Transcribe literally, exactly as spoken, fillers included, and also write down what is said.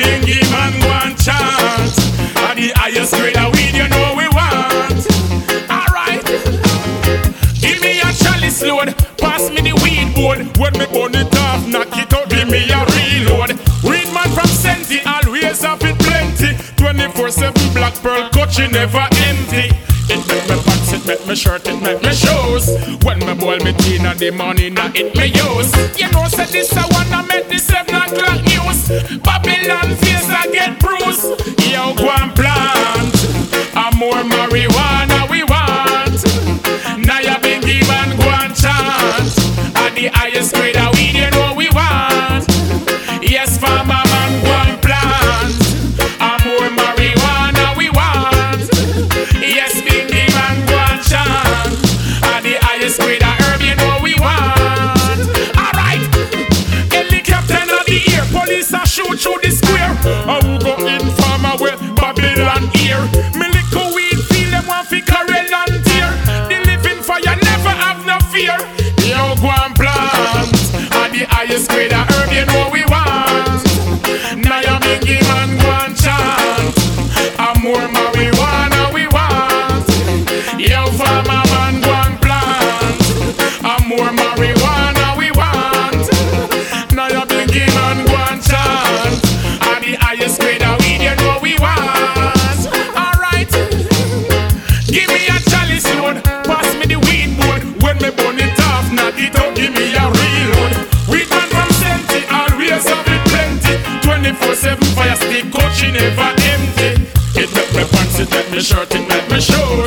bingy man go and chant. At the highest grade of weed, you know we want. Alright. Give me a chalice load, pass me the weed board. When me burn it off, knock it out, give me a reload. Read man from Senti, always have it plenty. twenty-four seven black pearl coach, you never empty. It make me pants, it make me shirt, it make me shoes. When me boil me tea in the morning, now it me use. You know say this I wanna make the seven o'clock news. Babylon face I get bruised. Yo go and plant, a more marijuana we want. Now you been given go and chant. At the highest grade of weed, you know we want. Yes, farmer man go and plant, a more marijuana we want. Yes, bingy man go and chant. At the highest grade of herb, you know we want. Alright, helicopter of the air, police a shoot through the square. I will go in farmer with Babylon here. Me little weed feel them want fi carrel and tear. The living fire never have no fear. Yo go and plant, at the highest grade of herb, you know we want. Now you bingy man go and chant, a more marijuana we want. Yo farmer man go and plant, a more marijuana we want. Now you bingy man go and chant, at the highest grade of weed, you know we want. Alright, give me a chalice load, pass me the weed board. When me burn it off, knock it out, give me a reload. Weed man from Senti, always have it plenty. twenty-four seven fire stick, coach, she never empty. It make me pants, it make me shirt, it make me shoes.